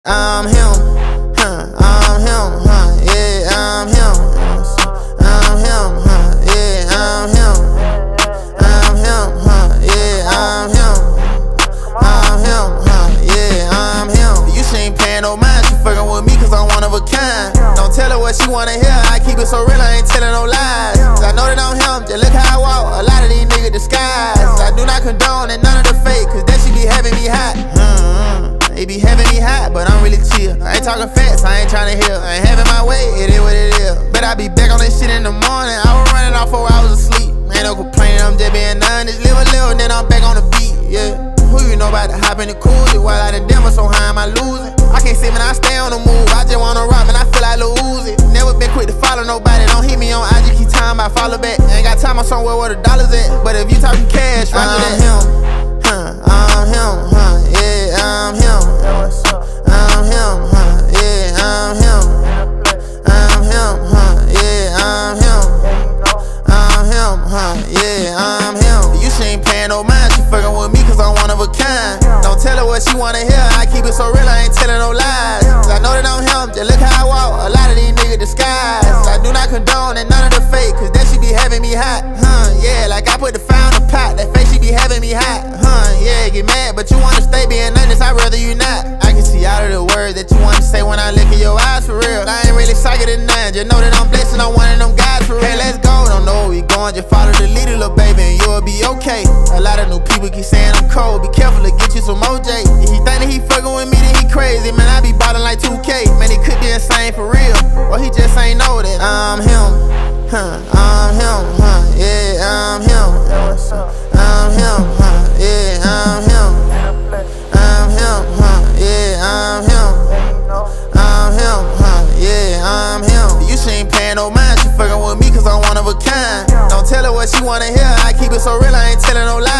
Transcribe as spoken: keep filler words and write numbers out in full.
I'm him, huh, I'm him, huh, yeah, I'm him. I'm him, huh, yeah, I'm him. I'm him, huh, yeah, I'm him. I'm him, huh, yeah, I'm him. You she ain't paying no mind, she fucking with me cause I'm one of a kind. Don't tell her what she wanna hear, I keep it so real, I ain't telling no lies. I know that I'm him, just look how I walk, a lot of these niggas disguise. I do not condone and none of the fake, cause that she be having me hot. Mm-hmm. They be having me hot, but I'm really chill. I ain't talking facts, I ain't tryna hear. I ain't having my way, it is what it is. But I be back on this shit in the morning. I was running off four hours of sleep. Ain't no complaining, I'm just being honest. Live a little, then I'm back on the beat, yeah. Who you know about to hop in the coolie? While I done Denver, so high am I losing? I can't see man, I stay on the move. I just wanna rock, man, I feel like Lil Uzi. Never been quick to follow nobody. Don't hit me on I G, keep time, I follow back. Ain't got time, I'm somewhere where the dollars at. But if you talking cash, rock with that. I'm him, huh, I'm him, huh, yeah, I'm him. I'm him, huh, yeah, I'm him. I'm him, huh, yeah, I'm him. I'm him, huh, yeah, I'm him. You she ain't paying no mind, she fucking with me cause I'm one of a kind. Don't tell her what she wanna hear, I keep it so real, I ain't telling no lies. I know that I'm him, just look how I walk, a lot of these niggas disguise. I do not condone and none of the fake, cause that she be having me hot. Huh, yeah, like I put the fire on the pot, that face she be having me hot. Huh, yeah, get mad, but you wanna stay being honest, I'd rather you not. I can see out of the words that you wanna say when I look in your eyes for real. I ain't really psychic to none, just know that I'm blessed and I'm one of them guys for real. Hey, let's go, don't know where we going, just follow the leader, little baby, and you'll be okay. A lot of new people keep saying I'm cold, be careful to get you some O J. If he think that he fucking with me, then he crazy, man, I be ballin' like two K. Man, he could be insane for real, or he just ain't know that I'm him, huh, I'm him, huh, yeah, I'm him. I'm him, huh, yeah, I'm him. I'm him, huh, yeah, I'm him. I'm him, huh, yeah, I'm him. You she ain't paying no mind, she fucking with me cause I'm one of a kind. Don't tell her what she wanna hear, I keep it so real, I ain't telling no lies.